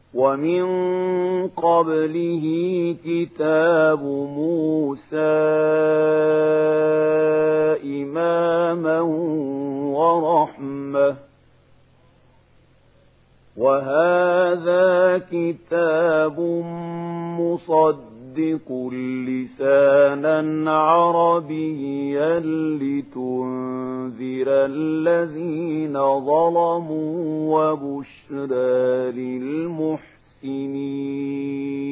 ومن قبله كتاب موسى إماما ورحمة، وهذا كتاب مصدق لسانا عربيا لتنذر الذين ظلموا وبشرى للمحسنين.